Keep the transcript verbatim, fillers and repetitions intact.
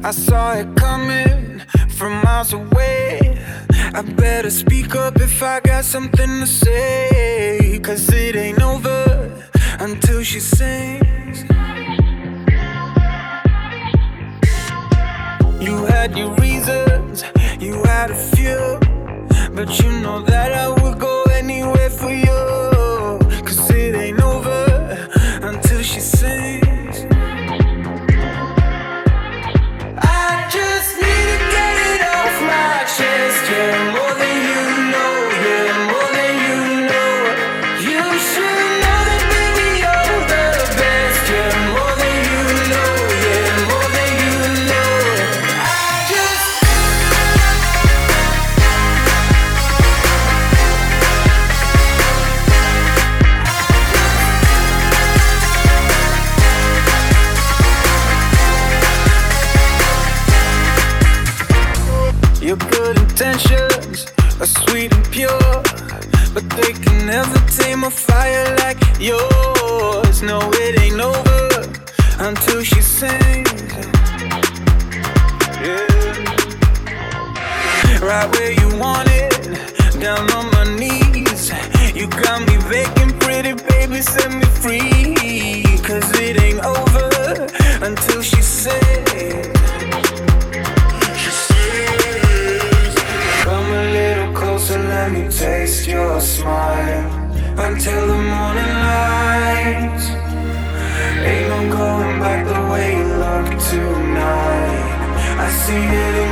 I saw it coming from miles away. I better speak up if I got something to say, 'cause it ain't over until she sings. You had your reasons, you had a few, but you know that I would go anywhere for you. 'Cause it ain't over until she sings. I just need to get it off my chest, yeah, more than you know, yeah, more than you know. You should know that, baby, you're the best, yeah, more than you know, yeah, more than you know. I just Your good intentions are sweet and pure, but they can never tame a fire like yours. No, it ain't over until she sings. Yeah. Right where you want it, down on my knees. You got me begging, pretty baby, set me free. 'Cause it ain't over until she sings. Come a little closer, let me taste your smile until the morning light. Ain't no going back the way you look tonight. I see it in